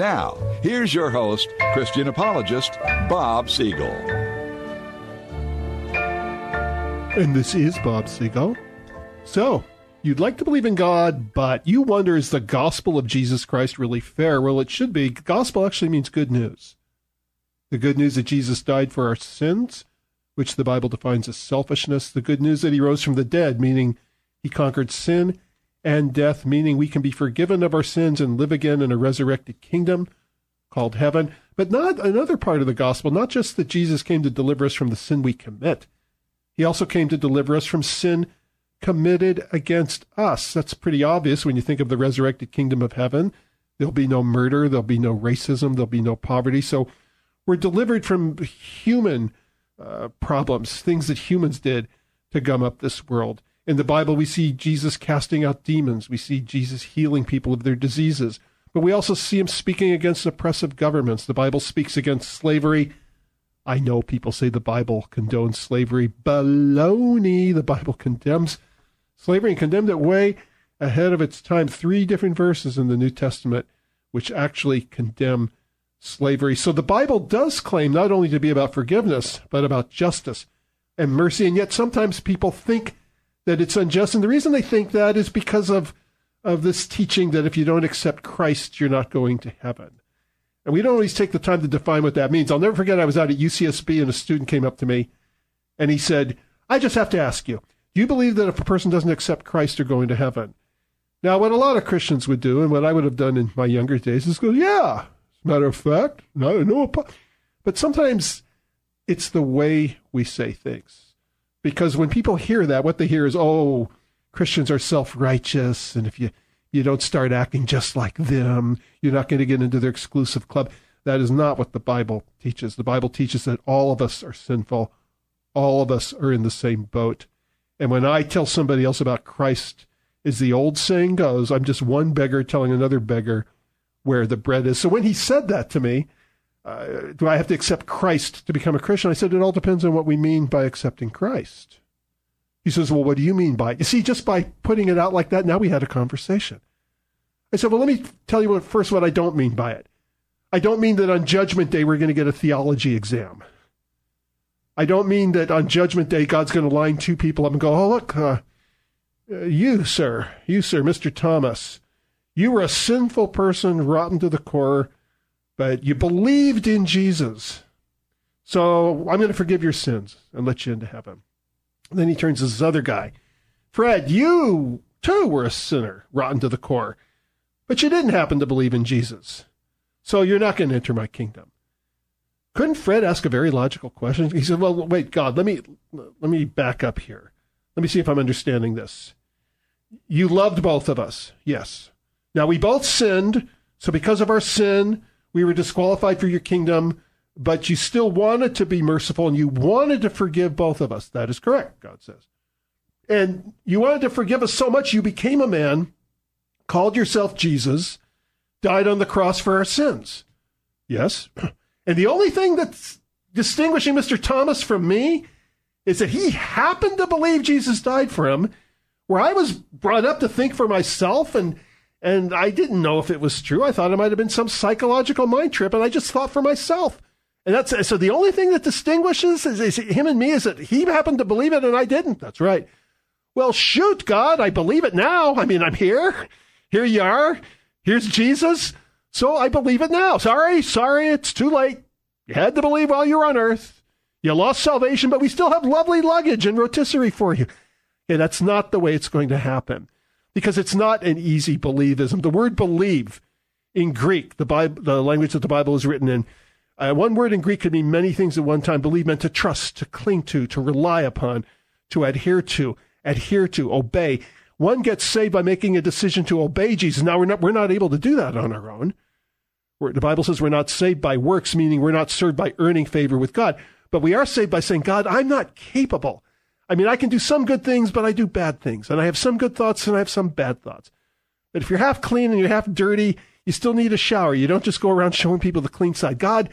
Now, here's your host, Christian apologist, Bob Siegel. And this is Bob Siegel. So, you'd like to believe in God, but you wonder, is the gospel of Jesus Christ really fair? Well, it should be. Gospel actually means good news. The good news that Jesus died for our sins, which the Bible defines as selfishness. The good news that he rose from the dead, meaning he conquered sin and death, meaning we can be forgiven of our sins and live again in a resurrected kingdom called heaven. But not another part of the gospel, not just that Jesus came to deliver us from the sin we commit. He also came to deliver us from sin committed against us. That's pretty obvious when you think of the resurrected kingdom of heaven. There'll be no murder, there'll be no racism, there'll be no poverty. So we're delivered from human problems, things that humans did to gum up this world. In the Bible, we see Jesus casting out demons. We see Jesus healing people of their diseases. But we also see him speaking against oppressive governments. The Bible speaks against slavery. I know people say the Bible condones slavery. Baloney. The Bible condemns slavery and condemned it way ahead of its time. 3 different verses in the New Testament which actually condemn slavery. So the Bible does claim not only to be about forgiveness, but about justice and mercy. And yet sometimes people think that it's unjust. And the reason they think that is because of this teaching that if you don't accept Christ, you're not going to heaven. And we don't always take the time to define what that means. I'll never forget, I was out at UCSB and a student came up to me and he said, I just have to ask you, do you believe that if a person doesn't accept Christ, they're going to heaven? Now, what a lot of Christians would do, and what I would have done in my younger days, is go, yeah, as a matter of fact, no. But sometimes it's the way we say things. Because when people hear that, what they hear is, oh, Christians are self-righteous, and if you don't start acting just like them, you're not going to get into their exclusive club. That is not what the Bible teaches. The Bible teaches that all of us are sinful. All of us are in the same boat. And when I tell somebody else about Christ, as the old saying goes, I'm just one beggar telling another beggar where the bread is. So when he said that to me, do I have to accept Christ to become a Christian? I said, it all depends on what we mean by accepting Christ. He says, well, what do you mean by it? You see, just by putting it out like that, now we had a conversation. I said, well, let me tell you first what I don't mean by it. I don't mean that on Judgment Day we're going to get a theology exam. I don't mean that on Judgment Day God's going to line 2 people up and go, oh, look, you, sir, Mr. Thomas, you were a sinful person, rotten to the core, but you believed in Jesus. So I'm going to forgive your sins and let you into heaven. And then he turns to this other guy. Fred, you too were a sinner, rotten to the core, but you didn't happen to believe in Jesus. So you're not going to enter my kingdom. Couldn't Fred ask a very logical question? He said, well, wait, God, let me back up here. Let me see if I'm understanding this. You loved both of us. Yes. Now we both sinned. So because of our sin, we were disqualified for your kingdom, but you still wanted to be merciful and you wanted to forgive both of us. That is correct, God says. And you wanted to forgive us so much, you became a man, called yourself Jesus, died on the cross for our sins. Yes. And the only thing that's distinguishing Mr. Thomas from me is that he happened to believe Jesus died for him, where I was brought up to think for myself, and I didn't know if it was true. I thought it might have been some psychological mind trip, and I just thought for myself. And so the only thing that distinguishes is him and me is that he happened to believe it and I didn't. That's right. Well, shoot, God, I believe it now. I mean, I'm here. Here you are. Here's Jesus. So I believe it now. Sorry, it's too late. You had to believe while you were on earth. You lost salvation, but we still have lovely luggage and rotisserie for you. Okay, that's not the way it's going to happen, because it's not an easy believism. The word believe in Greek, the language that the Bible is written in, one word in Greek could mean many things at one time. Believe meant to trust, to cling to rely upon, to adhere to, obey. One gets saved by making a decision to obey Jesus. Now, we're not able to do that on our own. The Bible says we're not saved by works, meaning we're not served by earning favor with God. But we are saved by saying, God, I'm not capable. I mean, I can do some good things, but I do bad things. And I have some good thoughts and I have some bad thoughts. But if you're half clean and you're half dirty, you still need a shower. You don't just go around showing people the clean side. God,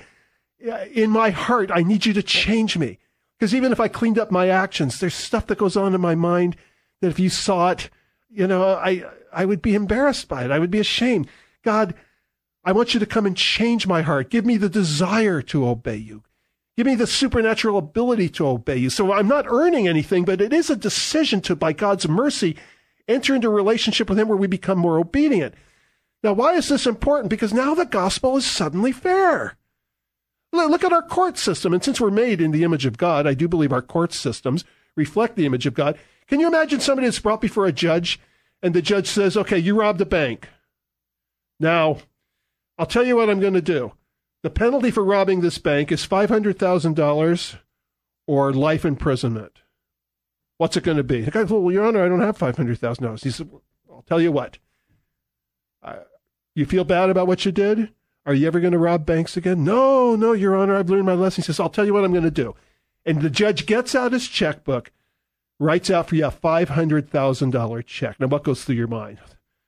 in my heart, I need you to change me. Because even if I cleaned up my actions, there's stuff that goes on in my mind that if you saw it, I would be embarrassed by it. I would be ashamed. God, I want you to come and change my heart. Give me the desire to obey you. Give me the supernatural ability to obey you. So I'm not earning anything, but it is a decision to, by God's mercy, enter into a relationship with him where we become more obedient. Now, why is this important? Because now the gospel is suddenly fair. Look at our court system. And since we're made in the image of God, I do believe our court systems reflect the image of God. Can you imagine somebody that's brought before a judge and the judge says, okay, you robbed a bank. Now, I'll tell you what I'm going to do. The penalty for robbing this bank is $500,000 or life imprisonment. What's it going to be? The guy said, well, Your Honor, I don't have $500,000. He said, well, I'll tell you what. You feel bad about what you did? Are you ever going to rob banks again? No, Your Honor, I've learned my lesson. He says, I'll tell you what I'm going to do. And the judge gets out his checkbook, writes out for you a $500,000 check. Now, what goes through your mind?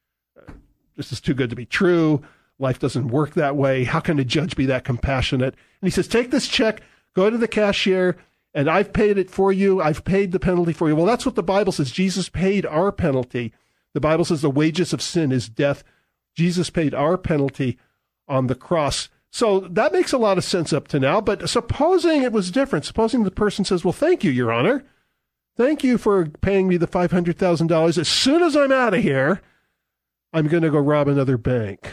This is too good to be true. Life doesn't work that way. How can a judge be that compassionate? And he says, take this check, go to the cashier, and I've paid it for you. I've paid the penalty for you. Well, that's what the Bible says. Jesus paid our penalty. The Bible says the wages of sin is death. Jesus paid our penalty on the cross. So that makes a lot of sense up to now. But supposing it was different, supposing the person says, well, thank you, Your Honor. Thank you for paying me the $500,000. As soon as I'm out of here, I'm going to go rob another bank.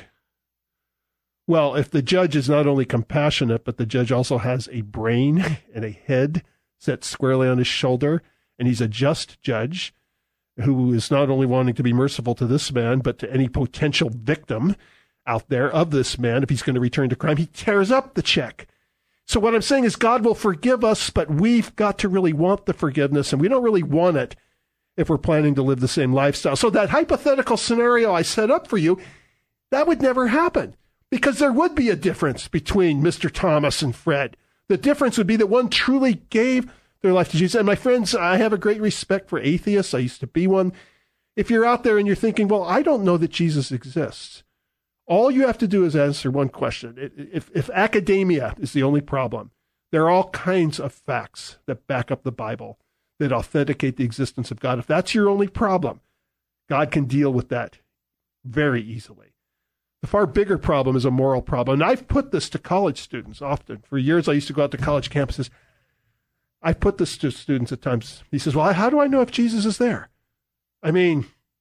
Well, if the judge is not only compassionate, but the judge also has a brain and a head set squarely on his shoulder, and he's a just judge who is not only wanting to be merciful to this man, but to any potential victim out there of this man, if he's going to return to crime, he tears up the check. So what I'm saying is God will forgive us, but we've got to really want the forgiveness, and we don't really want it if we're planning to live the same lifestyle. So that hypothetical scenario I set up for you, that would never happen. Because there would be a difference between Mr. Thomas and Fred. The difference would be that one truly gave their life to Jesus. And my friends, I have a great respect for atheists. I used to be one. If you're out there and you're thinking, well, I don't know that Jesus exists, all you have to do is answer one question. If academia is the only problem, there are all kinds of facts that back up the Bible that authenticate the existence of God. If that's your only problem, God can deal with that very easily. The far bigger problem is a moral problem. And I've put this to college students often. For years, I used to go out to college campuses. I've put this to students at times. He says, well, how do I know if Jesus is there? I mean,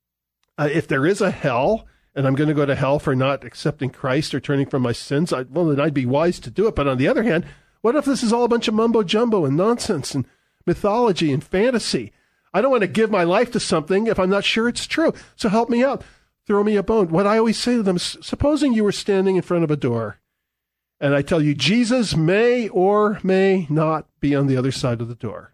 if there is a hell, and I'm going to go to hell for not accepting Christ or turning from my sins, then I'd be wise to do it. But on the other hand, what if this is all a bunch of mumbo-jumbo and nonsense and mythology and fantasy? I don't want to give my life to something if I'm not sure it's true. So help me out. Throw me a bone. What I always say to them is, supposing you were standing in front of a door, and I tell you, Jesus may or may not be on the other side of the door.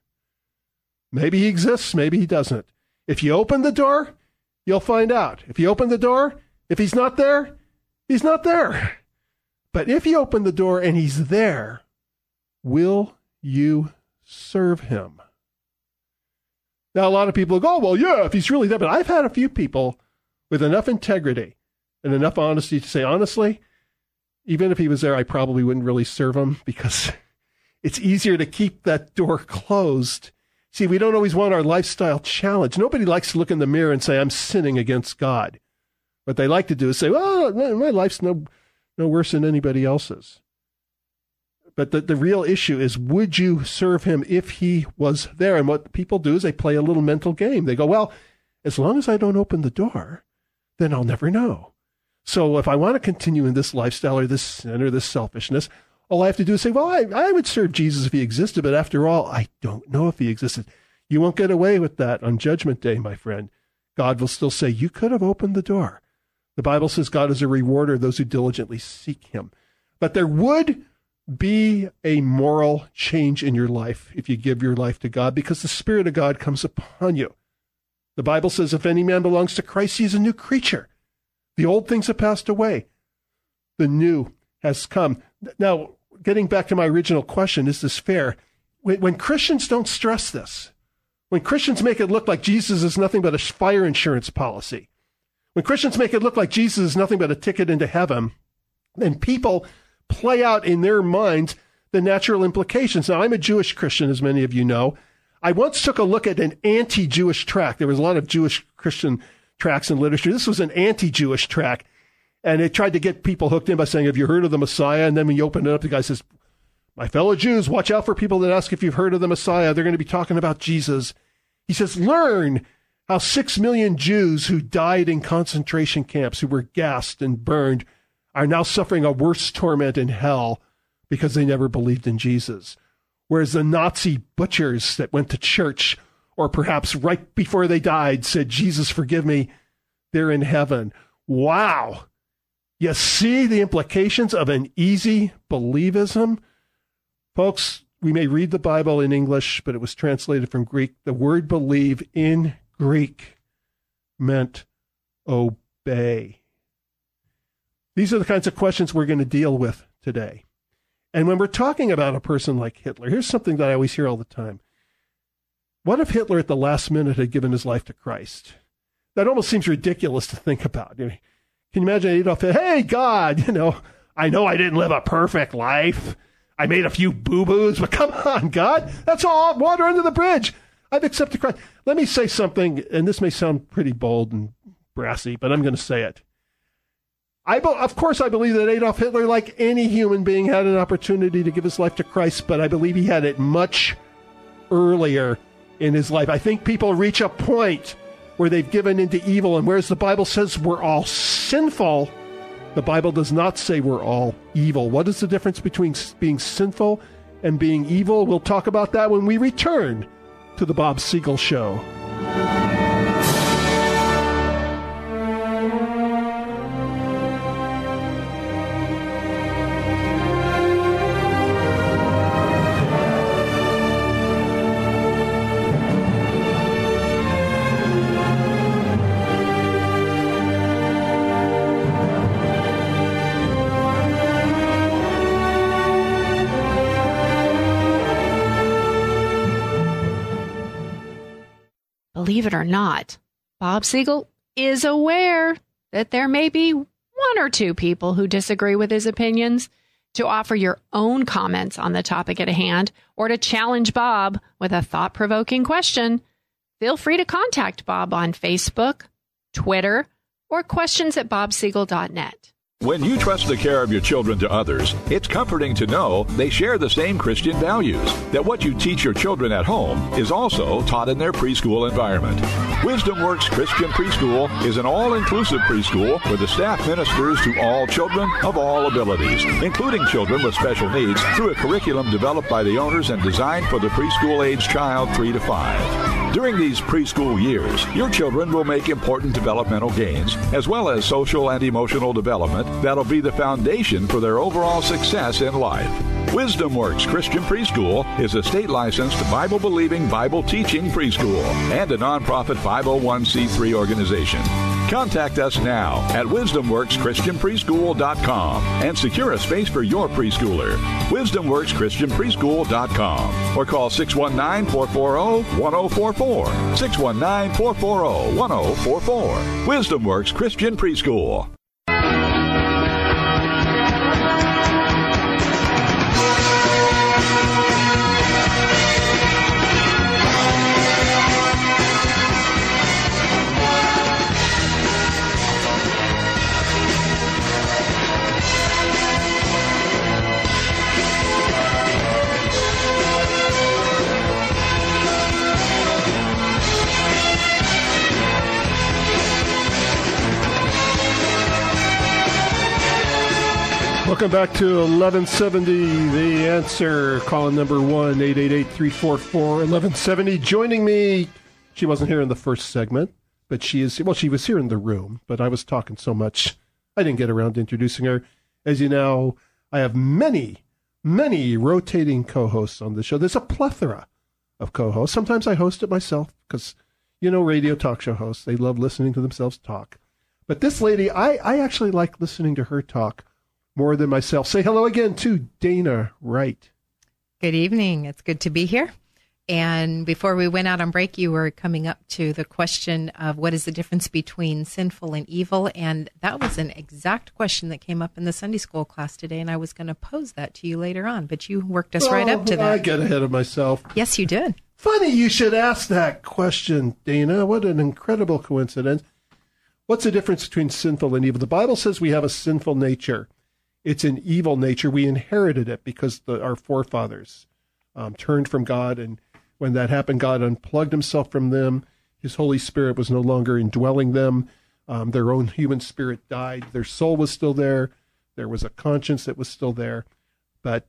Maybe he exists, maybe he doesn't. If you open the door, you'll find out. If you open the door, if he's not there, he's not there. But if you open the door and he's there, will you serve him? Now, a lot of people go, oh, well, yeah, if he's really there. But I've had a few people with enough integrity and enough honesty to say, honestly, even if he was there, I probably wouldn't really serve him because it's easier to keep that door closed. See, we don't always want our lifestyle challenged. Nobody likes to look in the mirror and say, I'm sinning against God. What they like to do is say, well, my life's no worse than anybody else's. But the real issue is, would you serve him if he was there? And what people do is they play a little mental game. They go, well, as long as I don't open the door, then I'll never know. So if I want to continue in this lifestyle or this sin or this selfishness, all I have to do is say, well, I would serve Jesus if he existed, but after all, I don't know if he existed. You won't get away with that on Judgment Day, my friend. God will still say, you could have opened the door. The Bible says God is a rewarder of those who diligently seek him. But there would be a moral change in your life if you give your life to God, because the Spirit of God comes upon you. The Bible says, if any man belongs to Christ, he is a new creature. The old things have passed away. The new has come. Now, getting back to my original question, is this fair? When Christians don't stress this, when Christians make it look like Jesus is nothing but a fire insurance policy, when Christians make it look like Jesus is nothing but a ticket into heaven, then people play out in their minds the natural implications. Now, I'm a Jewish Christian, as many of you know. I once took a look at an anti-Jewish tract. There was a lot of Jewish Christian tracts in literature. This was an anti-Jewish tract. And it tried to get people hooked in by saying, have you heard of the Messiah? And then when you open it up, the guy says, my fellow Jews, watch out for people that ask if you've heard of the Messiah. They're going to be talking about Jesus. He says, learn how 6 million Jews who died in concentration camps, who were gassed and burned, are now suffering a worse torment in hell because they never believed in Jesus. Whereas the Nazi butchers that went to church, or perhaps right before they died, said, Jesus, forgive me, they're in heaven. Wow. You see the implications of an easy believism? Folks, we may read the Bible in English, but it was translated from Greek. The word believe in Greek meant obey. These are the kinds of questions we're going to deal with today. And when we're talking about a person like Hitler, here's something that I always hear all the time. What if Hitler at the last minute had given his life to Christ? That almost seems ridiculous to think about. Can you imagine Adolf Hitler? Hey, God, I know I didn't live a perfect life. I made a few boo-boos, but come on, God. That's all water under the bridge. I've accepted Christ. Let me say something, and this may sound pretty bold and brassy, but I'm going to say it. Of course, I believe that Adolf Hitler, like any human being, had an opportunity to give his life to Christ, but I believe he had it much earlier in his life. I think people reach a point where they've given into evil, and whereas the Bible says we're all sinful, the Bible does not say we're all evil. What is the difference between being sinful and being evil? We'll talk about that when we return to the Bob Siegel Show. Believe it or not, Bob Siegel is aware that there may be one or two people who disagree with his opinions. To offer your own comments on the topic at hand or to challenge Bob with a thought-provoking question, feel free to contact Bob on Facebook, Twitter, or questions@bobsiegel.net. When you trust the care of your children to others, it's comforting to know they share the same Christian values, that what you teach your children at home is also taught in their preschool environment. Wisdom Works Christian Preschool is an all-inclusive preschool where the staff ministers to all children of all abilities, including children with special needs, through a curriculum developed by the owners and designed for the preschool-age child 3 to 5. During these preschool years, your children will make important developmental gains, as well as social and emotional development that'll be the foundation for their overall success in life. Wisdom Works Christian Preschool is a state-licensed, Bible-believing, Bible-teaching preschool and a nonprofit 501c3 organization. Contact us now at wisdomworkschristianpreschool.com and secure a space for your preschooler. wisdomworkschristianpreschool.com or call 619-440-1044. 619-440-1044. Wisdom Works Christian Preschool. Welcome back to 1170, The Answer. Call-in number 1-888-344-1170. Joining me, she wasn't here in the first segment, but she was here in the room, but I was talking so much, I didn't get around to introducing her. As you know, I have many rotating co-hosts on the show. There's a plethora of co-hosts. Sometimes I host it myself because, radio talk show hosts, they love listening to themselves talk. But this lady, I actually like listening to her talk more than myself. Say hello again to Dana Wright. Good evening. It's good to be here. And before we went out on break, you were coming up to the question of what is the difference between sinful and evil. And that was an exact question that came up in the Sunday school class today. And I was going to pose that to you later on, but you worked us right up to that. I get ahead of myself. Yes, you did. Funny you should ask that question, Dana. What an incredible coincidence. what's the difference between sinful and evil? The Bible says we have a sinful nature. It's an evil nature. We inherited it because our forefathers turned from God, and when that happened, God unplugged himself from them. His Holy Spirit was no longer indwelling them. Their own human spirit died. Their soul was still there. There was a conscience that was still there. But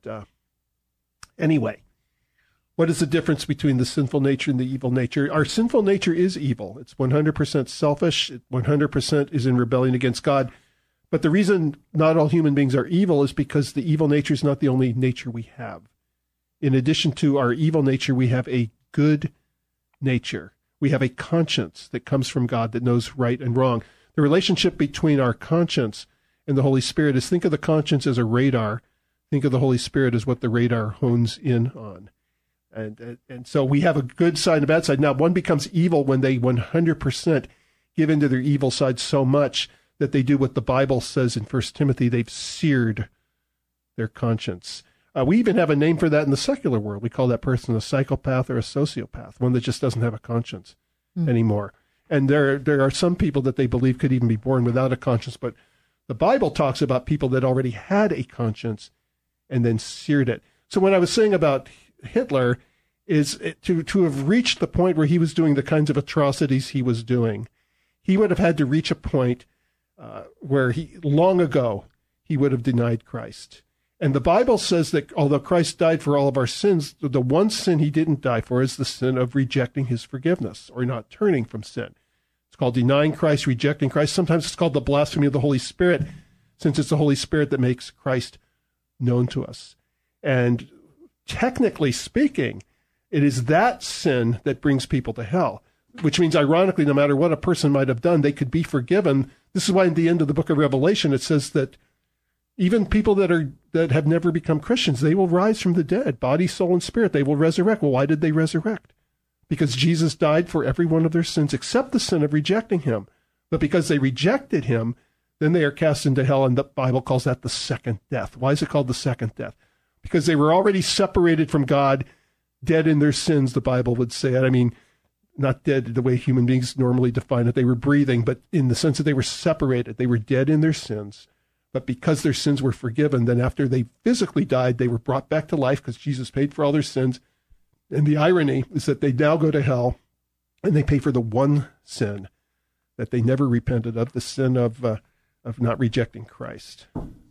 anyway, what is the difference between the sinful nature and the evil nature? Our sinful nature is evil. It's 100% selfish. It 100% is in rebellion against God. But the reason not all human beings are evil is because the evil nature is not the only nature we have. In addition to our evil nature, we have a good nature. We have a conscience that comes from God that knows right and wrong. The relationship between our conscience and the Holy Spirit is, think of the conscience as a radar. Think of the Holy Spirit as what the radar hones in on. And so we have a good side and a bad side. Now, one becomes evil when they 100% give into their evil side so much that they do what the Bible says in 1 Timothy, they've seared their conscience. We even have a name for that in the secular world. We call that person a psychopath or a sociopath, one that just doesn't have a conscience anymore. And there are some people that they believe could even be born without a conscience, but the Bible talks about people that already had a conscience and then seared it. So when I was saying about Hitler, is to have reached the point where he was doing the kinds of atrocities he was doing, he would have had to reach a point where long ago he would have denied Christ. And the Bible says that although Christ died for all of our sins, the one sin he didn't die for is the sin of rejecting his forgiveness or not turning from sin. It's called denying Christ, rejecting Christ. Sometimes it's called the blasphemy of the Holy Spirit, since it's the Holy Spirit that makes Christ known to us. And technically speaking, it is that sin that brings people to hell, which means, ironically, no matter what a person might have done, they could be forgiven. This is why at the end of the book of Revelation, it says that even people that have never become Christians, they will rise from the dead, body, soul, and spirit. They will resurrect. Well, why did they resurrect? Because Jesus died for every one of their sins except the sin of rejecting him. But because they rejected him, then they are cast into hell, and the Bible calls that the second death. Why is it called the second death? Because they were already separated from God, dead in their sins, the Bible would say it. I mean, not dead the way human beings normally define it. They were breathing, but in the sense that they were separated. They were dead in their sins. But because their sins were forgiven, then after they physically died, they were brought back to life because Jesus paid for all their sins. And the irony is that they now go to hell and they pay for the one sin that they never repented of, the sin of not rejecting Christ.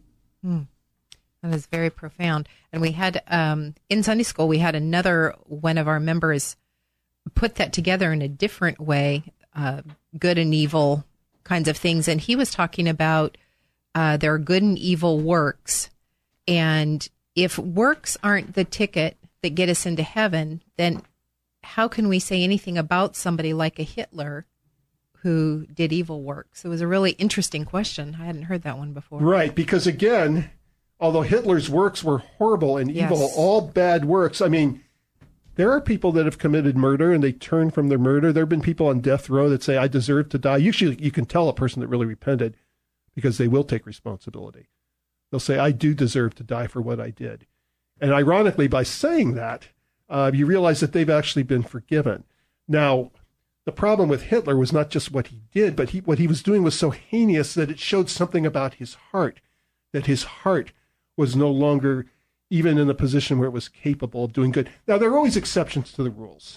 That is very profound. And we had, in Sunday school, we had another one of our members put that together in a different way, good and evil kinds of things. And he was talking about there are good and evil works. And if works aren't the ticket that get us into heaven, then how can we say anything about somebody like a Hitler who did evil works? It was a really interesting question. I hadn't heard that one before. Right, because again, although Hitler's works were horrible and evil, Yes. all bad works, I mean, there are people that have committed murder and they turn from their murder. There have been people on death row that say, I deserve to die. Usually you can tell a person that really repented because they will take responsibility. They'll say, I do deserve to die for what I did. And ironically, by saying that, you realize that they've actually been forgiven. Now, the problem with Hitler was not just what he did, but what he was doing was so heinous that it showed something about his heart, that his heart was no longer even in a position where it was capable of doing good. Now, there are always exceptions to the rules.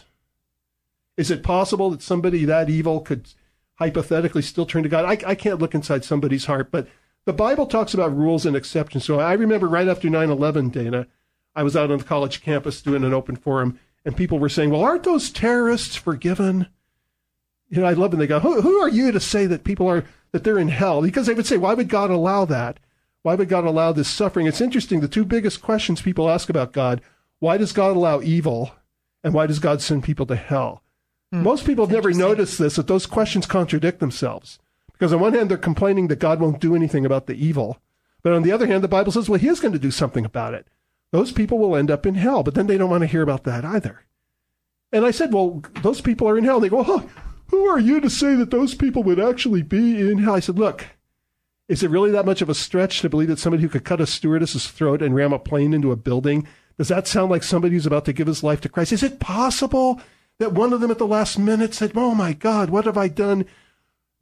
Is it possible that somebody that evil could hypothetically still turn to God? I can't look inside somebody's heart, but the Bible talks about rules and exceptions. So I remember right after 9/11, Dana, I was out on the college campus doing an open forum, and people were saying, well, aren't those terrorists forgiven? You know, I love when they go, who are you to say that people are, that they're in hell? Because they would say, why would God allow that? Why would God allow this suffering? It's interesting. The two biggest questions people ask about God, why does God allow evil? And why does God send people to hell? Most people have never noticed this, that those questions contradict themselves. Because on one hand, they're complaining that God won't do anything about the evil. But on the other hand, the Bible says, well, he is going to do something about it. Those people will end up in hell. But then they don't want to hear about that either. And I said, well, those people are in hell. And they go, oh, who are you to say that those people would actually be in hell? I said, look, is it really that much of a stretch to believe that somebody who could cut a stewardess's throat and ram a plane into a building, does that sound like somebody who's about to give his life to Christ? Is it possible that one of them at the last minute said, oh my God, what have I done?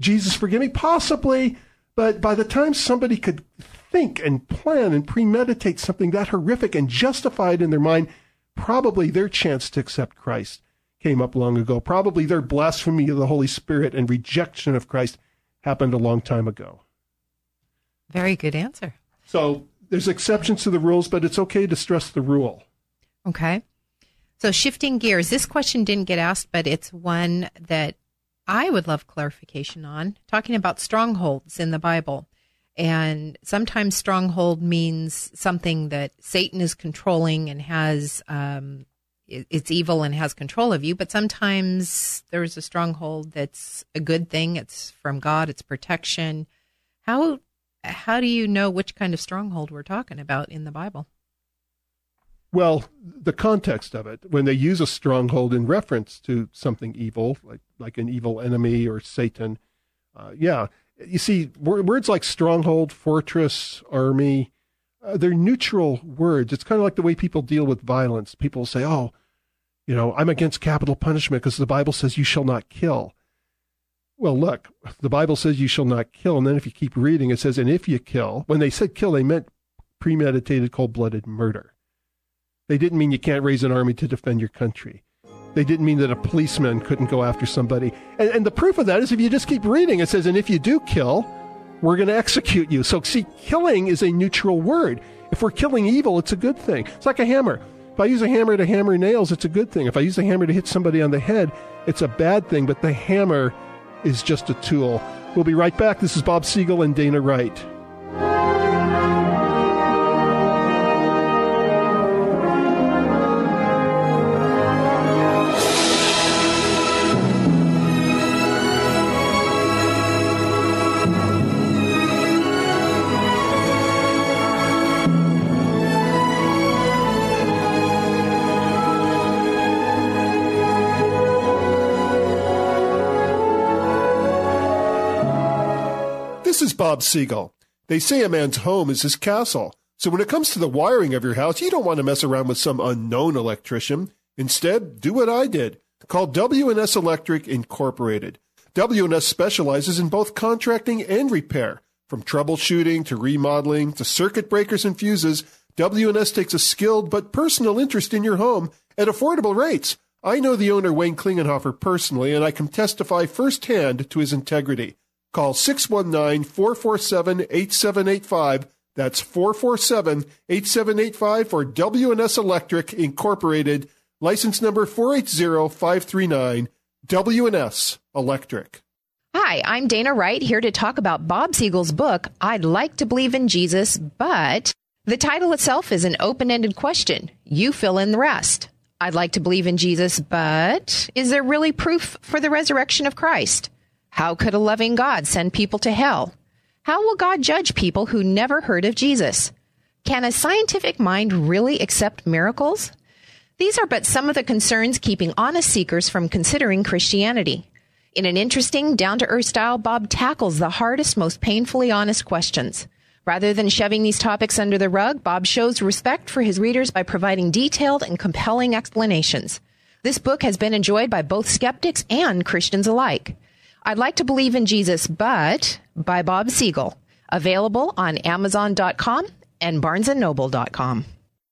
Jesus forgive me? Possibly, but by the time somebody could think and plan and premeditate something that horrific and justify it in their mind, probably their chance to accept Christ came up long ago. Probably their blasphemy of the Holy Spirit and rejection of Christ happened a long time ago. Very good answer. So there's exceptions to the rules, but it's okay to stress the rule. Okay. So shifting gears, this question didn't get asked, but it's one that I would love clarification on, talking about strongholds in the Bible. And sometimes stronghold means something that Satan is controlling and has, it's evil and has control of you. But sometimes there's a stronghold that's a good thing. It's from God. It's protection. How do you know which kind of stronghold we're talking about in the Bible? Well, the context of it, when they use a stronghold in reference to something evil, like an evil enemy or Satan, you see, words like stronghold, fortress, army, they're neutral words. It's kind of like the way people deal with violence. People say, I'm against capital punishment because the Bible says you shall not kill. Well, look, the Bible says you shall not kill. And then if you keep reading, it says, and if you kill, when they said kill, they meant premeditated, cold-blooded murder. They didn't mean you can't raise an army to defend your country. They didn't mean that a policeman couldn't go after somebody. And the proof of that is if you just keep reading, it says, and if you do kill, we're going to execute you. So see, killing is a neutral word. If we're killing evil, it's a good thing. It's like a hammer. If I use a hammer to hammer nails, it's a good thing. If I use a hammer to hit somebody on the head, it's a bad thing. But the hammer is just a tool. We'll be right back. This is Bob Siegel and Dana Wright. This is Bob Siegel. They say a man's home is his castle. So when it comes to the wiring of your house, you don't want to mess around with some unknown electrician. Instead, do what I did. Call W&S Electric Incorporated. W&S specializes in both contracting and repair. From troubleshooting to remodeling to circuit breakers and fuses, W&S takes a skilled but personal interest in your home at affordable rates. I know the owner, Wayne Klingenhofer, personally, and I can testify firsthand to his integrity. Call 619-447-8785. That's 447-8785 for W&S Electric Incorporated. License number 480539. W&S Electric. Hi, I'm Dana Wright, here to talk about Bob Siegel's book, I'd Like to Believe in Jesus, but the title itself is an open-ended question. You fill in the rest. I'd like to believe in Jesus, but is there really proof for the resurrection of Christ? How could a loving God send people to hell? How will God judge people who never heard of Jesus? Can a scientific mind really accept miracles? These are but some of the concerns keeping honest seekers from considering Christianity. In an interesting, down-to-earth style, Bob tackles the hardest, most painfully honest questions. Rather than shoving these topics under the rug, Bob shows respect for his readers by providing detailed and compelling explanations. This book has been enjoyed by both skeptics and Christians alike. I'd Like to Believe in Jesus, but by Bob Siegel. Available on Amazon.com and BarnesandNoble.com.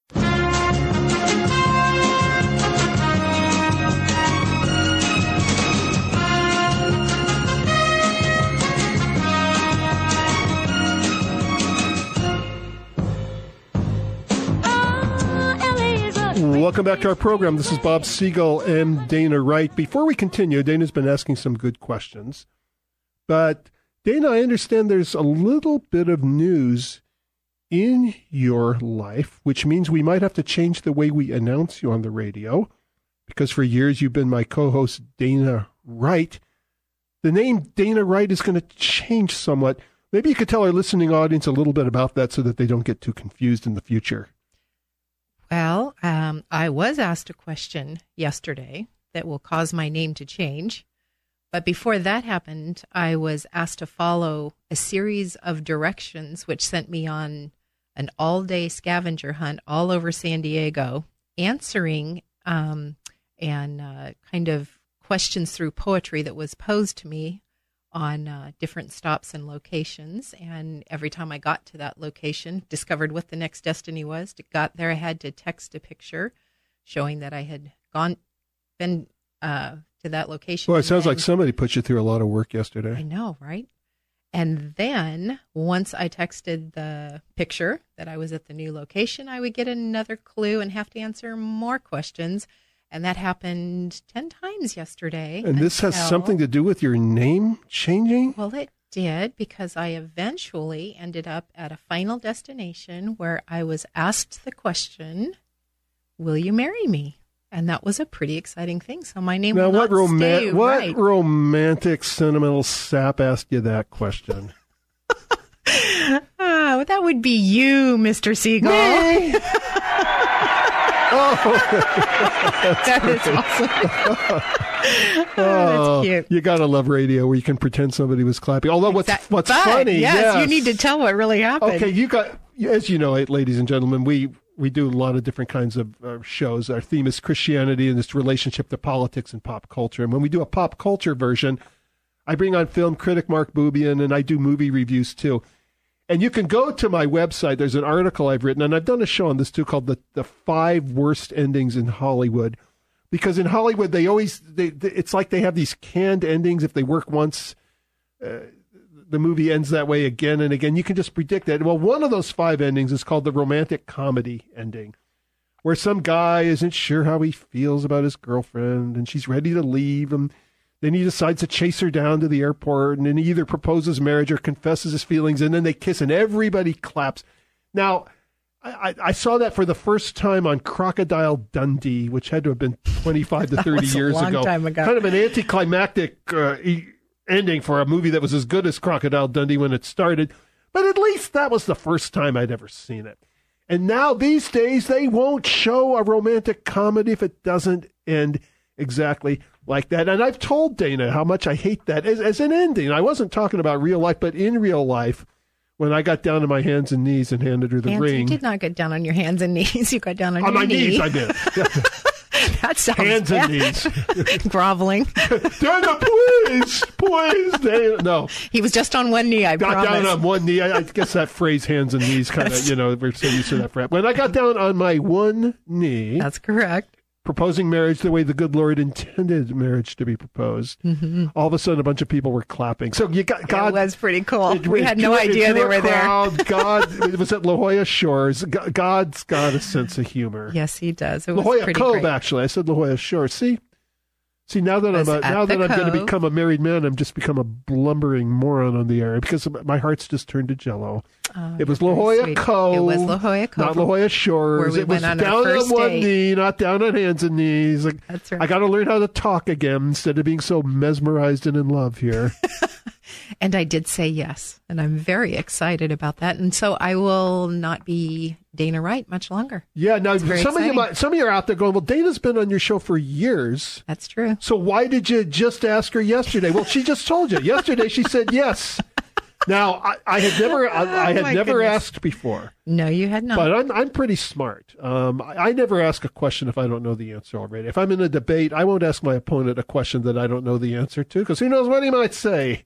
Welcome back to our program. This is Bob Siegel and Dana Wright. Before we continue, Dana's been asking some good questions. But Dana, I understand there's a little bit of news in your life, which means we might have to change the way we announce you on the radio, because for years you've been my co-host, Dana Wright. The name Dana Wright is going to change somewhat. Maybe you could tell our listening audience a little bit about that so that they don't get too confused in the future. Well, I was asked a question yesterday that will cause my name to change. But before that happened, I was asked to follow a series of directions, which sent me on an all-day scavenger hunt all over San Diego, answering kind of questions through poetry that was posed to me on different stops and locations. And every time I got to that location, discovered what the next destiny was. Got there, I had to text a picture showing that I had been to that location. Well, it sounds like somebody put you through a lot of work yesterday. I know, right? And then once I texted the picture that I was at the new location, I would get another clue and have to answer more questions. And that happened 10 times yesterday. And this has something to do with your name changing? Well, it did, because I eventually ended up at a final destination where I was asked the question, will you marry me? And that was a pretty exciting thing. So my name will not stay right. What romantic, sentimental sap asked you that question? That would be you, Mr. Siegel. That is awesome. That's cute. You gotta love radio where you can pretend somebody was clapping. Although what's funny, yes, you need to tell what really happened. Okay, as you know, ladies and gentlemen, we do a lot of different kinds of shows. Our theme is Christianity and its relationship to politics and pop culture. And when we do a pop culture version, I bring on film critic Mark Bubian, and I do movie reviews too. And you can go to my website. There's an article I've written, and I've done a show on this too, called the 5 Worst Endings in Hollywood. Because in Hollywood, it's like they have these canned endings. If they work once, the movie ends that way again and again. You can just predict that. Well, one of those 5 endings is called the romantic comedy ending, where some guy isn't sure how he feels about his girlfriend, and she's ready to leave him. Then he decides to chase her down to the airport, and then he either proposes marriage or confesses his feelings, and then they kiss, and everybody claps. Now, I saw that for the first time on Crocodile Dundee, which had to have been 25 to 30 years ago. That was a long time ago. Kind of an anticlimactic ending for a movie that was as good as Crocodile Dundee when it started. But at least that was the first time I'd ever seen it. And now these days, they won't show a romantic comedy if it doesn't end exactly like that. And I've told Dana how much I hate that as an ending. I wasn't talking about real life, but in real life, when I got down on my hands and knees and handed her the ring. You did not get down on your hands and knees. You got down on your my knee. knees, I did. That sounds hands bad. and knees. Groveling. Dana, please, Dana. No. He was just on one knee, I promise. Got down on one knee. I guess that phrase, hands and knees, kind of, we're so used to that phrase. When I got down on my one knee. That's correct. Proposing marriage the way the good Lord intended marriage to be proposed. Mm-hmm. All of a sudden, a bunch of people were clapping. So you got God. It was pretty cool. We had no idea they were there. God, it was at La Jolla Shores. God's got a sense of humor. Yes, he does. It was La Jolla pretty Cove, great. Actually. I said La Jolla Shores. See, now that I'm going to become a married man, I'm just become a blumbering moron on the air because my heart's just turned to jello. Oh, it was La Jolla Cove. It was La Jolla Cove. Not La Jolla Shores. Where we it went was on down our first on one date. knee, not down on hands and knees. That's right. I got to learn how to talk again instead of being so mesmerized and in love here. And I did say yes, and I'm very excited about that. And so I will not be Dana Wright much longer. Yeah, now some of you are out there going, well, Dana's been on your show for years. That's true. So why did you just ask her yesterday? Well, she just told you. Yesterday she said yes. Now, I had never asked before. No, you had not. But I'm pretty smart. I never ask a question if I don't know the answer already. If I'm in a debate, I won't ask my opponent a question that I don't know the answer to, because who knows what he might say.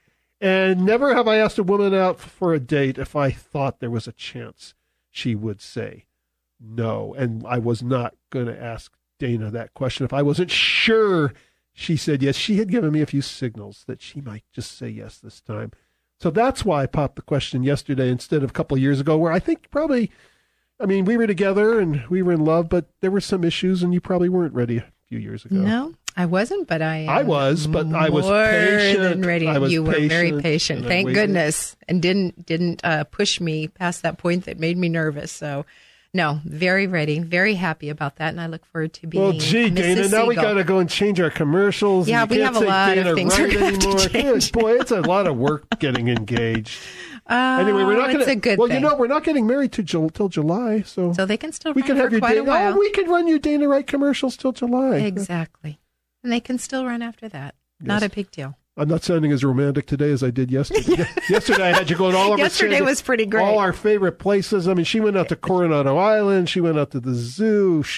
And never have I asked a woman out for a date if I thought there was a chance she would say no. And I was not going to ask Dana that question if I wasn't sure she said yes. She had given me a few signals that she might just say yes this time. So that's why I popped the question yesterday instead of a couple of years ago, where I think we were together and we were in love, but there were some issues and you probably weren't ready a few years ago. No, I wasn't, but I was patient. More than ready. You were very patient. Thank goodness. And didn't push me past that point that made me nervous. So no, very ready, very happy about that, and I look forward to being Mrs. Dana, now we Siegel. got to go and change our commercials. Yeah, we have a lot of things we're going to have to change. Boy, it's a lot of work getting engaged. Anyway, we're not going to. It's a good thing. We're not getting married till July, so they can still. We can have your quite a while. we can run you Dana Wright commercials till July. Exactly, and they can still run after that. Yes. Not a big deal. I'm not sounding as romantic today as I did yesterday. Yesterday I had you going all over. Yesterday was pretty great. All our favorite places. I mean, she went out to Coronado Island. She went out to the zoo.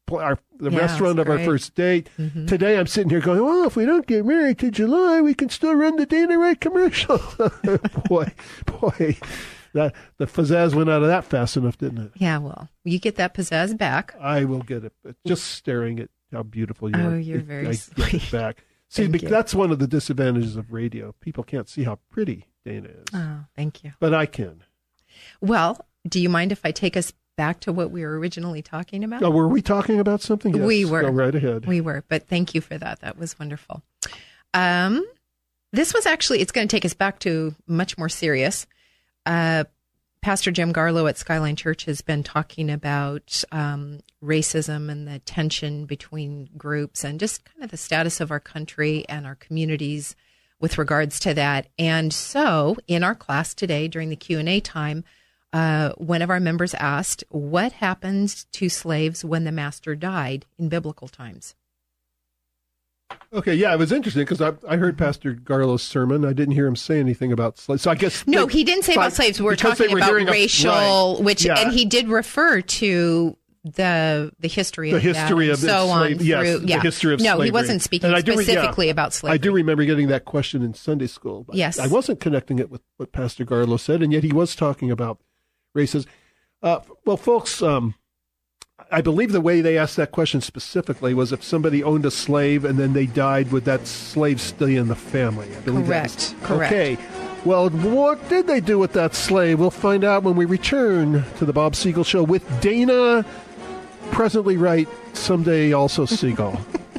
the restaurant of our first date. Mm-hmm. Today I'm sitting here going, well, if we don't get married to July, we can still run the Dana Wright commercial. boy, the pizzazz went out of that fast enough, didn't it? Yeah, well, you get that pizzazz back. I will get it. Just staring at how beautiful you are. Oh, you're very sweet. Get it back. See, that's one of the disadvantages of radio. People can't see how pretty Dana is. Oh, thank you. But I can. Well, do you mind if I take us back to what we were originally talking about? Oh, were we talking about something? Yes. We were. Go right ahead. We were, but thank you for that. That was wonderful. This was actually, it's going to take us back to much more serious. Pastor Jim Garlow at Skyline Church has been talking about racism and the tension between groups and just kind of the status of our country and our communities with regards to that. And so in our class today during the Q&A time, one of our members asked, what happened to slaves when the master died in biblical times? Okay, yeah, it was interesting because I heard Pastor Garlow's sermon. I didn't hear him say anything about slaves. So I guess no, he didn't say about slaves. We're talking about racial, and he did refer to the history of that, and so on. Yes, the history of slavery. No, he wasn't speaking specifically about slavery. I do remember getting that question in Sunday school. But yes, I wasn't connecting it with what Pastor Garlow said, and yet he was talking about racism. Well, folks. I believe the way they asked that question specifically was if somebody owned a slave and then they died, would that slave stay in the family? I believe Correct. Okay. Well, what did they do with that slave? We'll find out when we return to the Bob Siegel Show with Dana, presently Wright, someday also Siegel.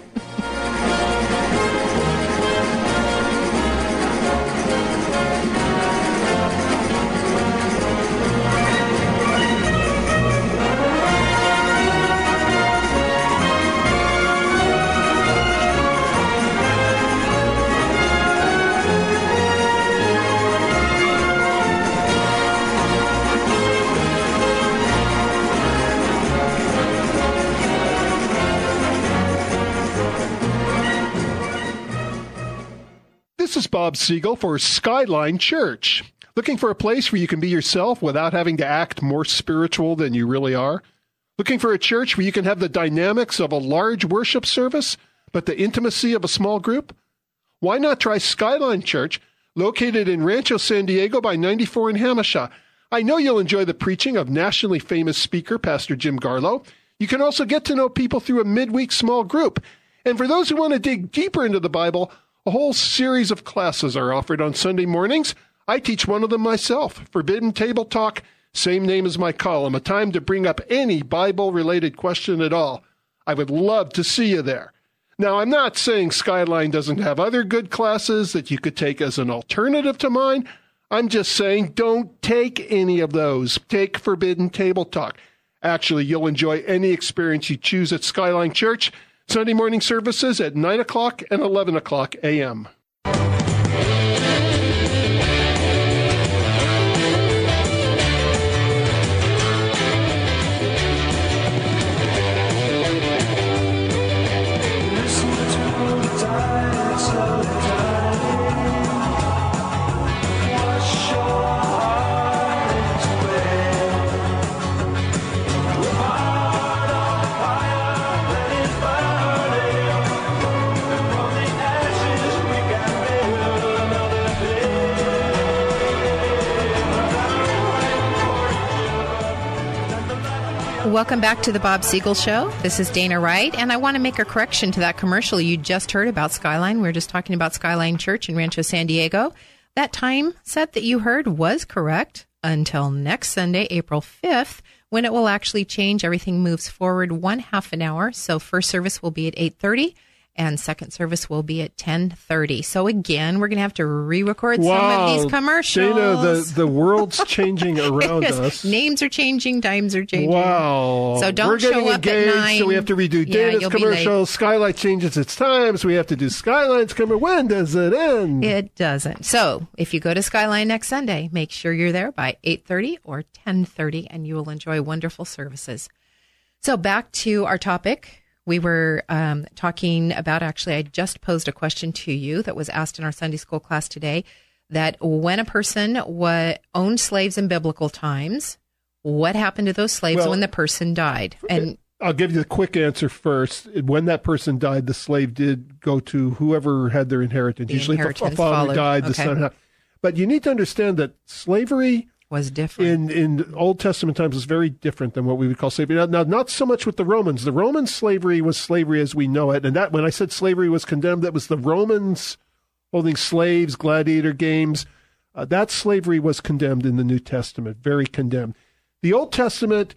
This is Bob Siegel for Skyline Church. Looking for a place where you can be yourself without having to act more spiritual than you really are? Looking for a church where you can have the dynamics of a large worship service, but the intimacy of a small group? Why not try Skyline Church, located in Rancho San Diego by 94 in Hamisha? I know you'll enjoy the preaching of nationally famous speaker Pastor Jim Garlow. You can also get to know people through a midweek small group. And for those who want to dig deeper into the Bible, a whole series of classes are offered on Sunday mornings. I teach one of them myself, Forbidden Table Talk, same name as my column, a time to bring up any Bible-related question at all. I would love to see you there. Now, I'm not saying Skyline doesn't have other good classes that you could take as an alternative to mine. I'm just saying don't take any of those. Take Forbidden Table Talk. Actually, you'll enjoy any experience you choose at Skyline Church. Sunday morning services at 9 o'clock and 11 o'clock a.m. Welcome back to the Bob Siegel Show. This is Dana Wright, and I want to make a correction to that commercial you just heard about Skyline. We were just talking about Skyline Church in Rancho San Diego. That time set that you heard was correct until next Sunday, April 5th, when it will actually change. Everything moves forward 1/2 an hour. So first service will be at 8:30. And second service will be at 10:30. So again, we're going to have to re-record some of these commercials. Dana, the world's changing around us. Names are changing, times are changing. Wow. So don't show up engaged, at 9. So we have to redo Dana's commercials. Skyline changes its times. We have to do Skyline's commercial. When does it end? It doesn't. So if you go to Skyline next Sunday, make sure you're there by 8:30 or 10:30, and you will enjoy wonderful services. So back to our topic. We were talking about, actually, I just posed a question to you that was asked in our Sunday school class today, that when a person owned slaves in biblical times, what happened to those slaves when the person died? And I'll give you the quick answer first. When that person died, the slave did go to whoever had their inheritance. The Usually inheritance if a father followed. died, the Okay. son. But you need to understand that slavery Was different. in Old Testament times is very different than what we would call slavery. Now, not so much with the Romans. The Roman slavery was slavery as we know it. And that, when I said slavery was condemned, that was the Romans holding slaves, gladiator games. That slavery was condemned in the New Testament, very condemned. The Old Testament,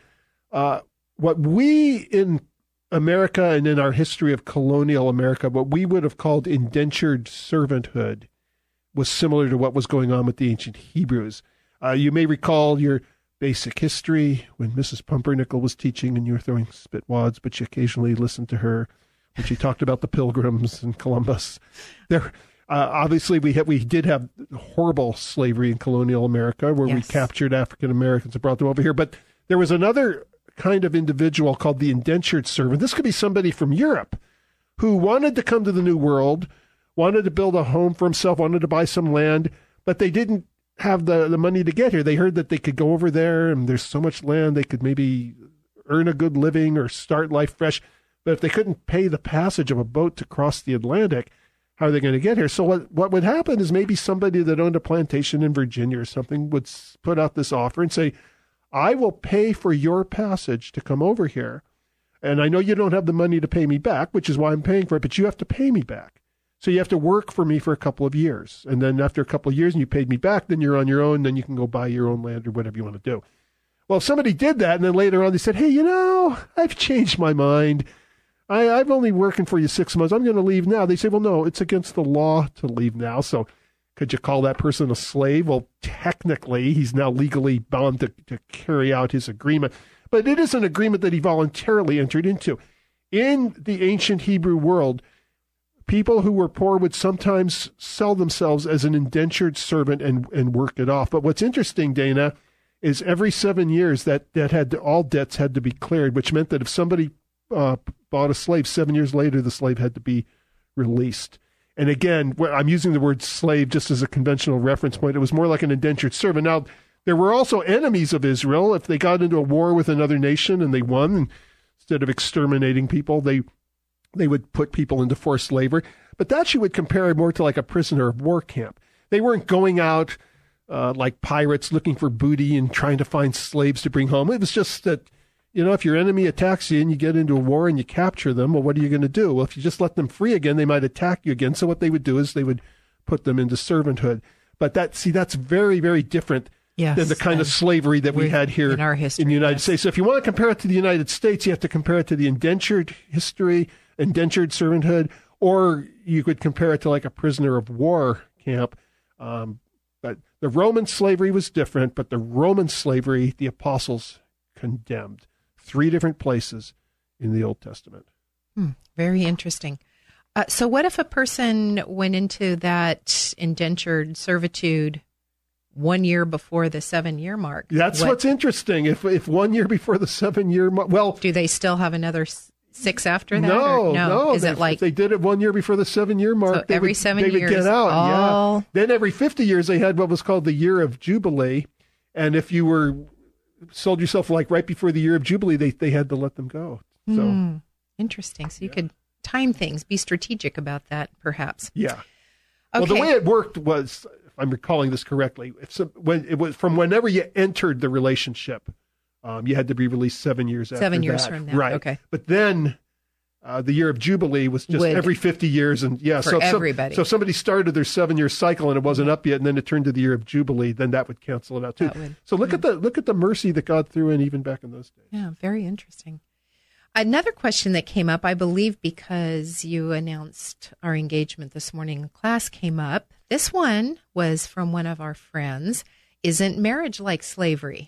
what we in America and in our history of colonial America, what we would have called indentured servanthood, was similar to what was going on with the ancient Hebrews. You may recall your basic history when Mrs. Pumpernickel was teaching and you were throwing spitwads, but you occasionally listened to her when she talked about the Pilgrims and Columbus. There, obviously, we did have horrible slavery in colonial America where we Yes. captured African Americans and brought them over here. But there was another kind of individual called the indentured servant. This could be somebody from Europe who wanted to come to the New World, wanted to build a home for himself, wanted to buy some land, but they didn't have the money to get here. They heard that they could go over there and there's so much land they could maybe earn a good living or start life fresh. But if they couldn't pay the passage of a boat to cross the Atlantic, how are they going to get here? So what would happen is maybe somebody that owned a plantation in Virginia or something would put out this offer and say, I will pay for your passage to come over here. And I know you don't have the money to pay me back, which is why I'm paying for it, but you have to pay me back. So you have to work for me for a couple of years. And then after a couple of years and you paid me back, then you're on your own. Then you can go buy your own land or whatever you want to do. Well, if somebody did that and then later on they said, hey, I've changed my mind. I've only working for you 6 months. I'm going to leave now. They say, well, no, it's against the law to leave now. So could you call that person a slave? Well, technically, he's now legally bound to carry out his agreement. But it is an agreement that he voluntarily entered into. In the ancient Hebrew world, people who were poor would sometimes sell themselves as an indentured servant and work it off. But what's interesting, Dana, is every 7 years that all debts had to be cleared, which meant that if somebody bought a slave, 7 years later, the slave had to be released. And again, I'm using the word slave just as a conventional reference point. It was more like an indentured servant. Now, there were also enemies of Israel. If they got into a war with another nation and they won, instead of exterminating people, they would put people into forced labor. But that you would compare more to like a prisoner of war camp. They weren't going out like pirates looking for booty and trying to find slaves to bring home. It was just that, if your enemy attacks you and you get into a war and you capture them, well, what are you going to do? Well, if you just let them free again, they might attack you again. So what they would do is they would put them into servanthood. But that's very, very different than the kind of slavery that we had here in our history, in the United States. So if you want to compare it to the United States, you have to compare it to the indentured history, indentured servanthood, or you could compare it to like a prisoner of war camp. But the Roman slavery was different, but the Roman slavery, the apostles condemned. 3 different places in the Old Testament. Very interesting. So what if a person went into that indentured servitude 1 year before the 7-year mark? That's what's interesting. If 1 year before the 7-year mark, well, do they still have another 6 after that? No. Is it like if they did it 1 year before the 7-year mark? So every 7 they years, would get out. all... Yeah. Then every 50 years they had what was called the year of Jubilee, and if you were sold yourself like right before the year of Jubilee, they had to let them go. So interesting. So you could time things, be strategic about that, perhaps. Yeah. Okay. Well, the way it worked was, if I'm recalling this correctly, when it was from whenever you entered the relationship, you had to be released 7 years after 7 years that. from now. Right. Okay. But then the year of Jubilee was just every 50 years. And for everybody. So if somebody started their 7-year cycle and it wasn't up yet, and then it turned to the year of Jubilee, then that would cancel it out too. So look at the mercy that God threw in even back in those days. Yeah, very interesting. Another question that came up, I believe because you announced our engagement this morning in class came up. This one was from one of our friends. Isn't marriage like slavery?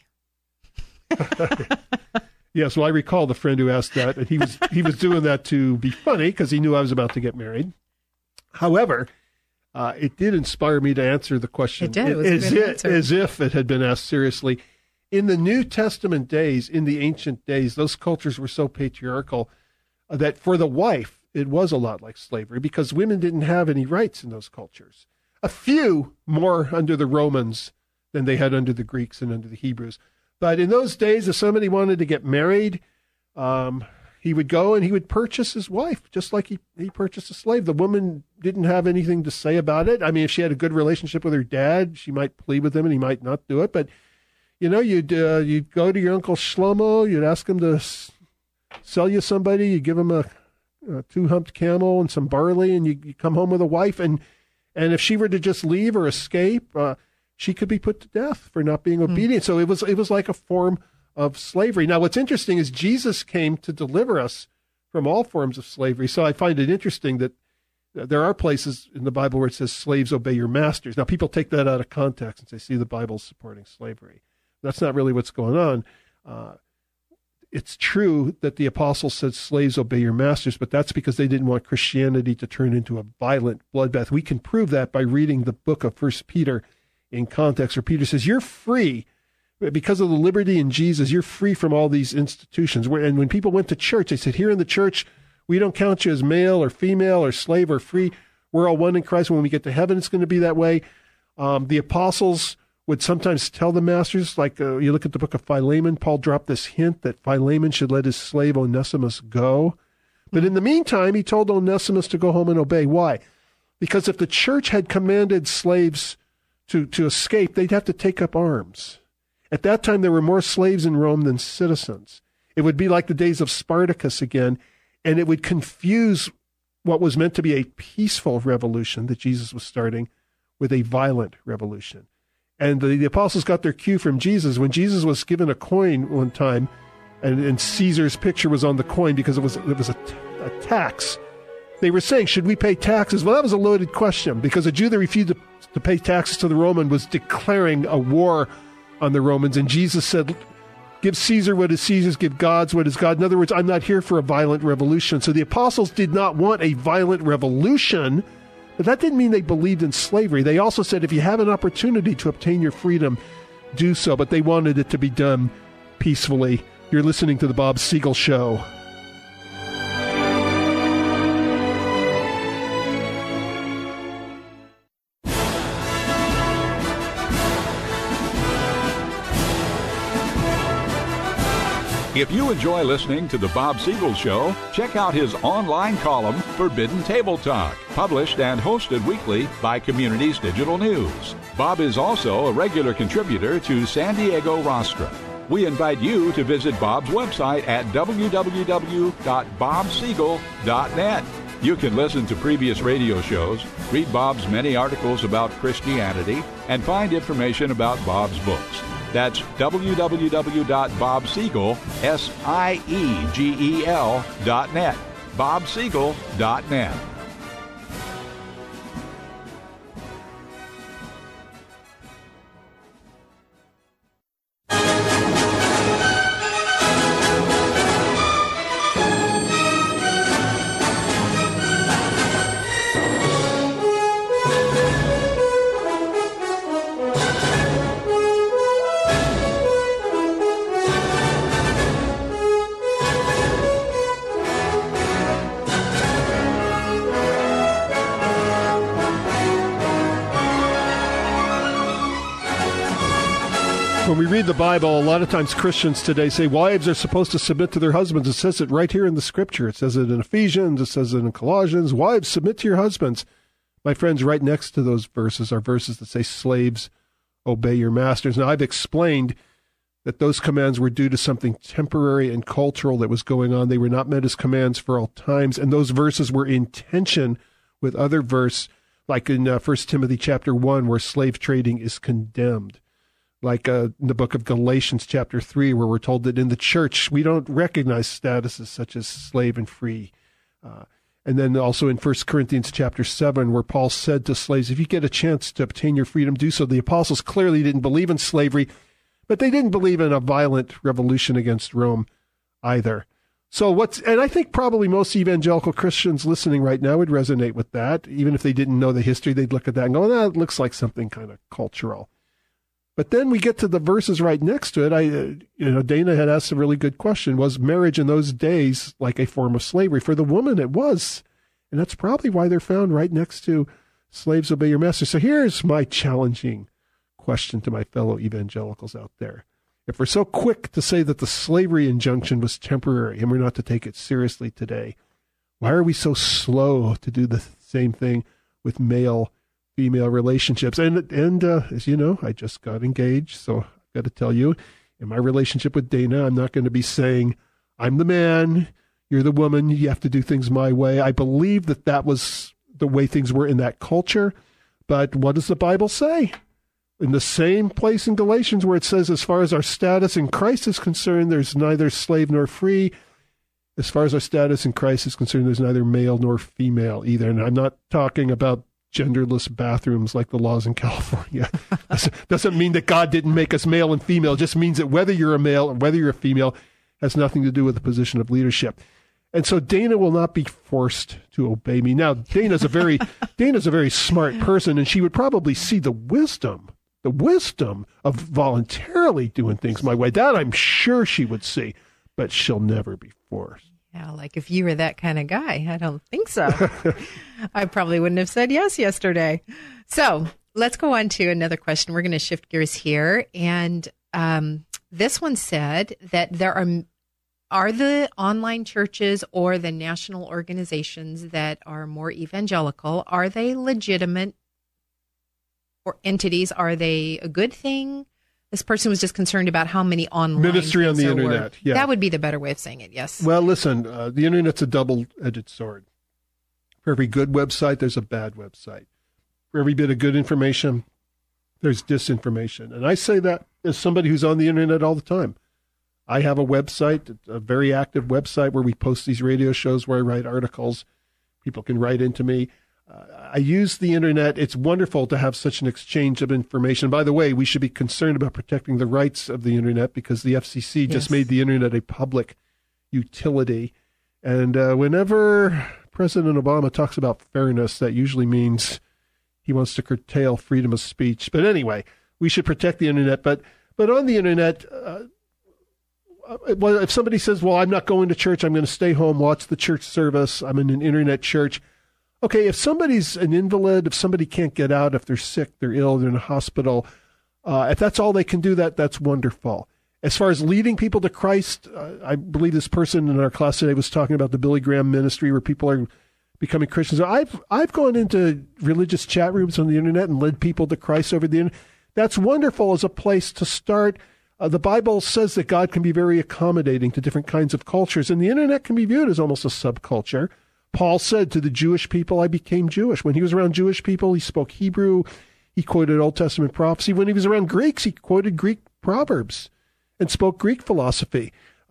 Yes, well, I recall the friend who asked that, and he was doing that to be funny because he knew I was about to get married. However, it did inspire me to answer the question. It did. It was a good answer. As if it had been asked seriously. In the New Testament days, in the ancient days, those cultures were so patriarchal that for the wife, it was a lot like slavery because women didn't have any rights in those cultures. A few more under the Romans than they had under the Greeks and under the Hebrews. But in those days, if somebody wanted to get married, he would go and he would purchase his wife, just like he purchased a slave. The woman didn't have anything to say about it. I mean, if she had a good relationship with her dad, she might plead with him and he might not do it. But, you'd go to your Uncle Shlomo, you'd ask him to sell you somebody, you give him a two-humped camel and some barley, and you come home with a wife. And if she were to just leave or escape, she could be put to death for not being obedient. So it was like a form of slavery. Now, what's interesting is Jesus came to deliver us from all forms of slavery. So I find it interesting that there are places in the Bible where it says slaves obey your masters. Now, people take that out of context and say, see, the Bible's supporting slavery. That's not really what's going on. It's true that the apostles said slaves obey your masters, but that's because they didn't want Christianity to turn into a violent bloodbath. We can prove that by reading the book of 1 Peter in context, where Peter says, you're free. Because of the liberty in Jesus, you're free from all these institutions. And when people went to church, they said, here in the church, we don't count you as male or female or slave or free. We're all one in Christ. When we get to heaven, it's going to be that way. The apostles would sometimes tell the masters, like you look at the book of Philemon, Paul dropped this hint that Philemon should let his slave Onesimus go. But in the meantime, he told Onesimus to go home and obey. Why? Because if the church had commanded slaves to escape, they'd have to take up arms. At that time, there were more slaves in Rome than citizens. It would be like the days of Spartacus again, and it would confuse what was meant to be a peaceful revolution that Jesus was starting with a violent revolution. And the apostles got their cue from Jesus. When Jesus was given a coin one time, and Caesar's picture was on the coin because it was a tax, they were saying, should we pay taxes? Well, that was a loaded question, because a Jew that refused to pay taxes to the Roman was declaring a war on the Romans. And Jesus said, give Caesar what is Caesar's, give God's what is God. In other words, I'm not here for a violent revolution. So the apostles did not want a violent revolution, but that didn't mean they believed in slavery. They also said, if you have an opportunity to obtain your freedom, do so. But they wanted it to be done peacefully. You're listening to The Bob Siegel Show. If you enjoy listening to The Bob Siegel Show, check out his online column, Forbidden Table Talk, published and hosted weekly by Communities Digital News. Bob is also a regular contributor to San Diego Rostra. We invite you to visit Bob's website at www.bobsiegel.net. You can listen to previous radio shows, read Bob's many articles about Christianity, and find information about Bob's books. That's www.bobsiegel.net. bobsiegel.net. When we read the Bible, a lot of times Christians today say wives are supposed to submit to their husbands. It says it right here in the Scripture. It says it in Ephesians. It says it in Colossians. Wives, submit to your husbands. My friends, right next to those verses are verses that say slaves, obey your masters. Now, I've explained that those commands were due to something temporary and cultural that was going on. They were not meant as commands for all times. And those verses were in tension with other verse, like in 1 Timothy chapter 1, where slave trading is condemned. Like in the book of Galatians chapter 3, where we're told that in the church, we don't recognize statuses such as slave and free. And then also in 1 Corinthians chapter 7, where Paul said to slaves, if you get a chance to obtain your freedom, do so. The apostles clearly didn't believe in slavery, but they didn't believe in a violent revolution against Rome either. And I think probably most evangelical Christians listening right now would resonate with that. Even if they didn't know the history, they'd look at that and go, that looks like something kind of cultural. But then we get to the verses right next to it. Dana had asked a really good question. Was marriage in those days like a form of slavery? For the woman, it was. And that's probably why they're found right next to slaves obey your master. So here's my challenging question to my fellow evangelicals out there. if we're so quick to say that the slavery injunction was temporary and we're not to take it seriously today, why are we so slow to do the same thing with male-female relationships? And as you know, I just got engaged, so I've got to tell you, in my relationship with Dana, I'm not going to be saying, I'm the man, you're the woman, you have to do things my way. I believe that was the way things were in that culture. But what does the Bible say? In the same place in Galatians where it says, as far as our status in Christ is concerned, there's neither slave nor free. As far as our status in Christ is concerned, there's neither male nor female either. And I'm not talking about genderless bathrooms like the laws in California. Doesn't mean that God didn't make us male and female. It just means that whether you're a male or whether you're a female has nothing to do with the position of leadership. And so Dana will not be forced to obey me. Now, Dana's a very smart person, and she would probably see the wisdom of voluntarily doing things my way. That I'm sure she would see, but she'll never be forced. Yeah, like if you were that kind of guy, I don't think so. I probably wouldn't have said yes yesterday. So let's go on to another question. We're going to shift gears here. And this one said that there are the online churches or the national organizations that are more evangelical, are they legitimate or entities? Are they a good thing? This person was just concerned about how many online ministry on the internet. Yeah, that would be the better way of saying it. Yes. Well, listen, the internet's a double-edged sword. For every good website, there's a bad website. For every bit of good information, there's disinformation. And I say that as somebody who's on the internet all the time. I have a website, a very active website where we post these radio shows where I write articles. People can write into me. I use the internet. It's wonderful to have such an exchange of information. By the way, we should be concerned about protecting the rights of the internet because the FCC just made the internet a public utility. And whenever President Obama talks about fairness, that usually means he wants to curtail freedom of speech. But anyway, we should protect the internet. But on the internet, well, if somebody says, well, I'm not going to church, I'm going to stay home, watch the church service, I'm in an internet church. Okay, if somebody's an invalid, if somebody can't get out, if they're sick, they're ill, they're in a hospital, if that's all they can do, that's wonderful. As far as leading people to Christ, I believe this person in our class today was talking about the Billy Graham ministry where people are becoming Christians. I've gone into religious chat rooms on the internet and led people to Christ over the internet. That's wonderful as a place to start. The Bible says that God can be very accommodating to different kinds of cultures, and the internet can be viewed as almost a subculture. Paul said to the Jewish people, I became Jewish. When he was around Jewish people, he spoke Hebrew. He quoted Old Testament prophecy. When he was around Greeks, he quoted Greek proverbs and spoke Greek philosophy.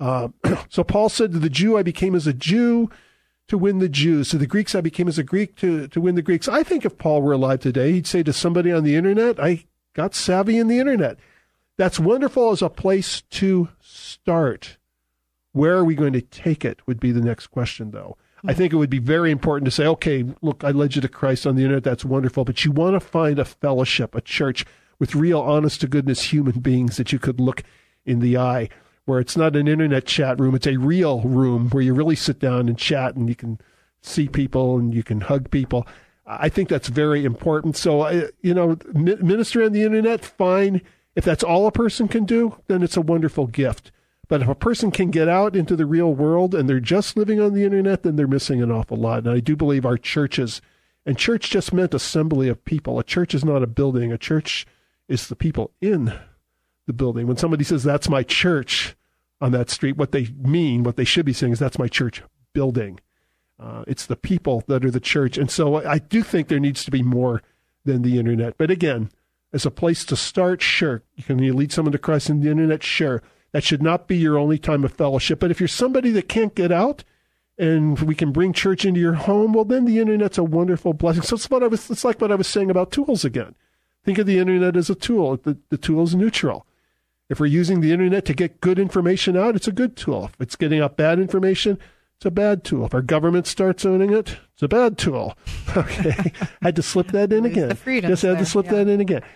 So Paul said to the Jew, I became as a Jew to win the Jews. To the Greeks, I became as a Greek to win the Greeks. I think if Paul were alive today, he'd say to somebody on the internet, I got savvy in the internet. That's wonderful as a place to start. Where are we going to take it would be the next question, though. I think it would be very important to say, okay, look, I led you to Christ on the internet. That's wonderful. But you want to find a fellowship, a church with real honest-to-goodness human beings that you could look in the eye, where it's not an internet chat room. It's a real room where you really sit down and chat and you can see people and you can hug people. I think that's very important. So, ministry on the internet, fine. If that's all a person can do, then it's a wonderful gift. But if a person can get out into the real world and they're just living on the internet, then they're missing an awful lot. And I do believe our churches, and church just meant assembly of people. A church is not a building. A church is the people in the building. When somebody says, that's my church on that street, what they mean, what they should be saying is, that's my church building. It's the people that are the church. And so I do think there needs to be more than the internet. But again, as a place to start, sure. Can you lead someone to Christ on the internet? Sure. That should not be your only time of fellowship. But if you're somebody that can't get out and we can bring church into your home, well, then the internet's a wonderful blessing. So it's like what I was saying about tools again. Think of the internet as a tool. The tool is neutral. If we're using the internet to get good information out, it's a good tool. If it's getting out bad information, it's a bad tool. If our government starts owning it, it's a bad tool. Okay. I had to slip that in again. Yes, I had to slip that in again.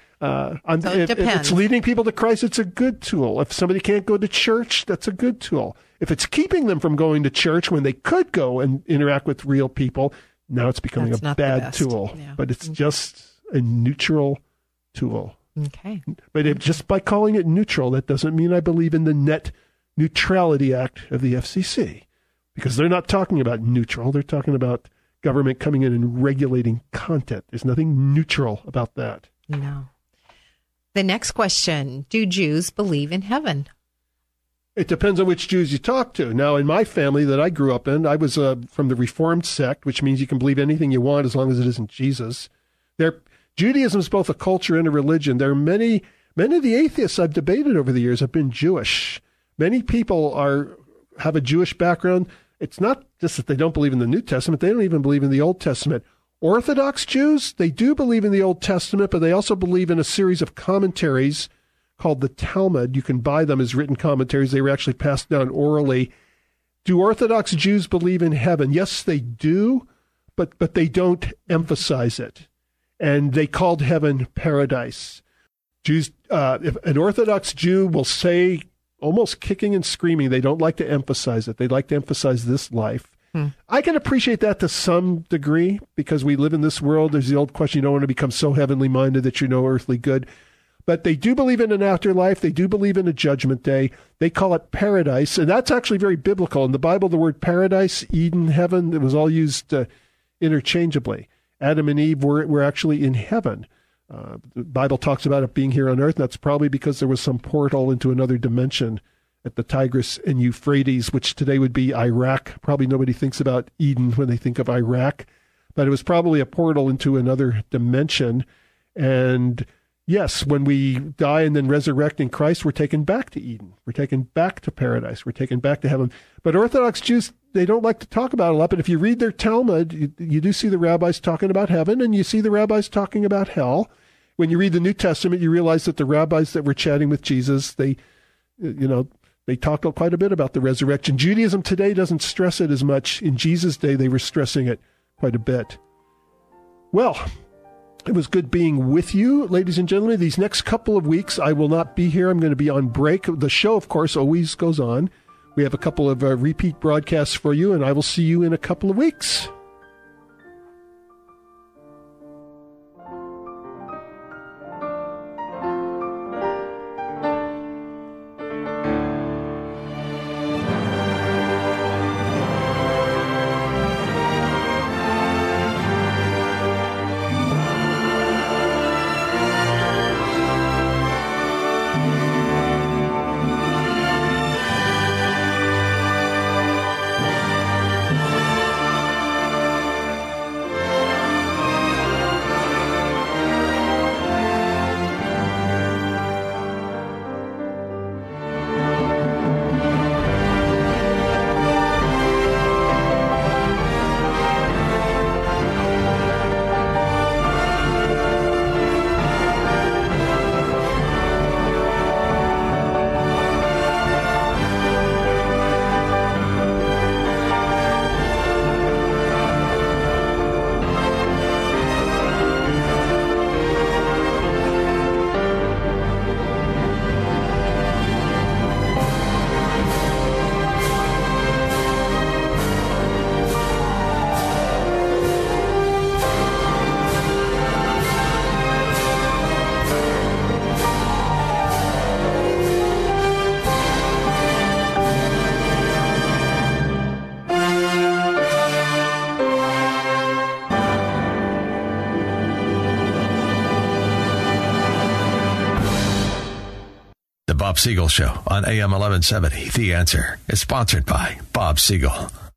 If it's leading people to Christ, it's a good tool. If somebody can't go to church, that's a good tool. If it's keeping them from going to church when they could go and interact with real people, now it's becoming a bad tool. Yeah. But it's just a neutral tool. Okay. But just by calling it neutral, that doesn't mean I believe in the Net Neutrality Act of the FCC, because they're not talking about neutral. They're talking about government coming in and regulating content. There's nothing neutral about that. No. The next question, do Jews believe in heaven? It depends on which Jews you talk to. Now, in my family that I grew up in, I was from the Reformed sect, which means you can believe anything you want as long as it isn't Jesus. Judaism is both a culture and a religion. There are many of the atheists I've debated over the years have been Jewish. Many people have a Jewish background. It's not just that they don't believe in the New Testament. They don't even believe in the Old Testament. Orthodox Jews, they do believe in the Old Testament, but they also believe in a series of commentaries called the Talmud. You can buy them as written commentaries. They were actually passed down orally. Do Orthodox Jews believe in heaven? Yes, they do, but they don't emphasize it. And they called heaven paradise. Jews, if an Orthodox Jew will say, almost kicking and screaming, they don't like to emphasize it. They like to emphasize this life. I can appreciate that to some degree, because we live in this world. There's the old question, you don't want to become so heavenly minded that you're no earthly good. But they do believe in an afterlife. They do believe in a judgment day. They call it paradise, and that's actually very biblical. In the Bible, the word paradise, Eden, heaven, it was all used interchangeably. Adam and Eve were actually in heaven. The Bible talks about it being here on earth, and that's probably because there was some portal into another dimension at the Tigris and Euphrates, which today would be Iraq. Probably nobody thinks about Eden when they think of Iraq, but it was probably a portal into another dimension. And yes, when we die and then resurrect in Christ, we're taken back to Eden. We're taken back to paradise. We're taken back to heaven. But Orthodox Jews, they don't like to talk about it a lot. But if you read their Talmud, you do see the rabbis talking about heaven, and you see the rabbis talking about hell. When you read the New Testament, you realize that the rabbis that were chatting with Jesus, they talk quite a bit about the resurrection. Judaism today doesn't stress it as much. In Jesus' day, they were stressing it quite a bit. Well, it was good being with you, ladies and gentlemen. These next couple of weeks, I will not be here. I'm going to be on break. The show, of course, always goes on. We have a couple of repeat broadcasts for you, and I will see you in a couple of weeks. Bob Siegel Show on AM 1170. The Answer is sponsored by Bob Siegel.